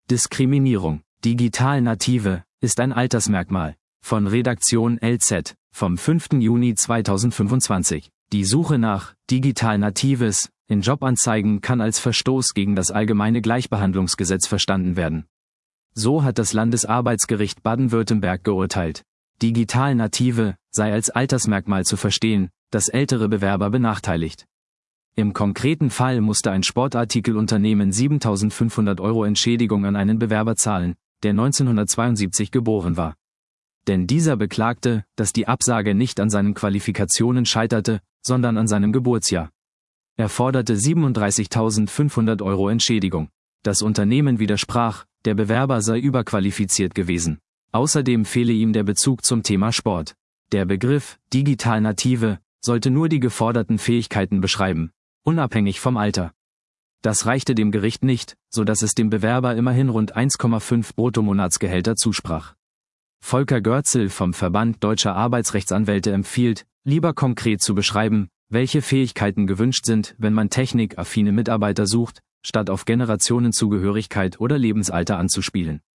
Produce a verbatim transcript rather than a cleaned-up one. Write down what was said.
Diskriminierung. Digital-Native ist ein Altersmerkmal. Von Redaktion L Z vom fünften Juni zweitausendfünfundzwanzig. Die Suche nach Digital-Natives in Jobanzeigen kann als Verstoß gegen das Allgemeine Gleichbehandlungsgesetz verstanden werden. So hat das Landesarbeitsgericht Baden-Württemberg geurteilt. Digital-Native sei als Altersmerkmal zu verstehen, das ältere Bewerber benachteiligt. Im konkreten Fall musste ein Sportartikelunternehmen siebentausendfünfhundert Euro Entschädigung an einen Bewerber zahlen, der neunzehnhundertzweiundsiebzig geboren war. Denn dieser beklagte, dass die Absage nicht an seinen Qualifikationen scheiterte, sondern an seinem Geburtsjahr. Er forderte siebenunddreißigtausendfünfhundert Euro Entschädigung. Das Unternehmen widersprach, der Bewerber sei überqualifiziert gewesen. Außerdem fehle ihm der Bezug zum Thema Sport. Der Begriff Digital-Native sollte nur die geforderten Fähigkeiten beschreiben, unabhängig vom Alter. Das reichte dem Gericht nicht, so dass es dem Bewerber immerhin rund eins Komma fünf Bruttomonatsgehälter zusprach. Volker Görzel vom Verband Deutscher Arbeitsrechtsanwälte empfiehlt, lieber konkret zu beschreiben, welche Fähigkeiten gewünscht sind, wenn man technikaffine Mitarbeiter sucht, statt auf Generationenzugehörigkeit oder Lebensalter anzuspielen.